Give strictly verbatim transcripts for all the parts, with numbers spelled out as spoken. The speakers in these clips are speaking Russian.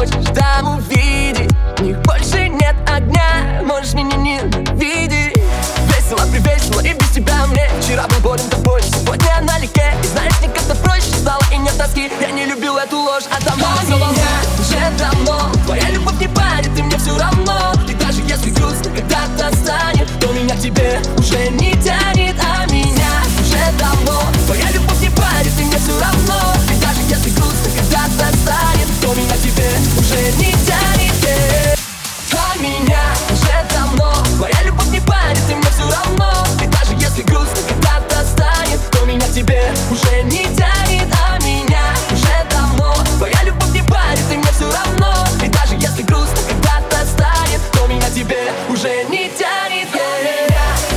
хочешь там увидеть. В них больше нет огня, можешь меня не видеть. Весело, привесело и без тебя мне. Вчера был болен тобой, сегодня налегке. И знаешь, мне как-то проще стало и нет тоски. Я не любил эту ложь, а давно меня уже давно твоя любовь не парит, и мне все равно. И даже если грустно когда-то станет, то меня к тебе уже не тянет. А меня уже давно твоя любовь не парит, и мне все равно. И даже если грустно когда-то станет, то меня к тебе уже не тянет. yeah. А меня уже давно твоя любовь не парит, и мне все равно. И даже если грустно когда-то станет, то меня к тебе уже не тянет. А меня уже давно твоя любовь не парит, и мне все равно. И даже если грустно когда-то станет, то меня к тебе уже не тянет. yeah.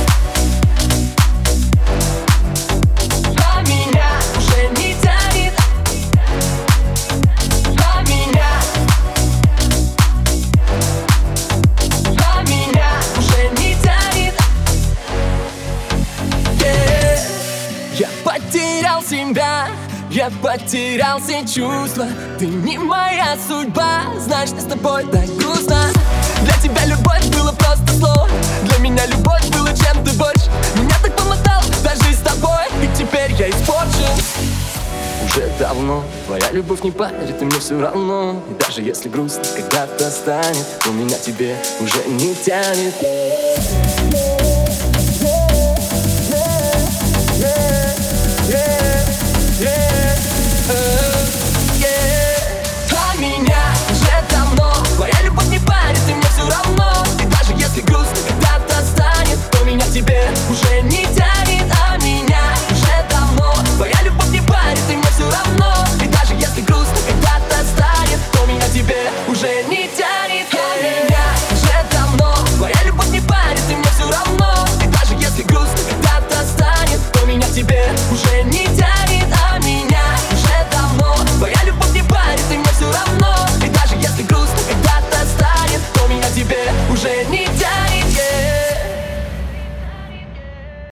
А меня уже не тянет. А меня А меня уже не тянет. yeah. Я потерял себя, я потерял все чувства. Ты не моя судьба, знаешь, мне с тобой так грустно. Для тебя любовь было просто слово, для меня любовь было чем-то больше. Меня так помотало даже с тобой, и теперь я испорчен. Уже давно твоя любовь не парит, и мне все равно. И даже если грустно когда-то станет, то меня к тебе уже не тянет.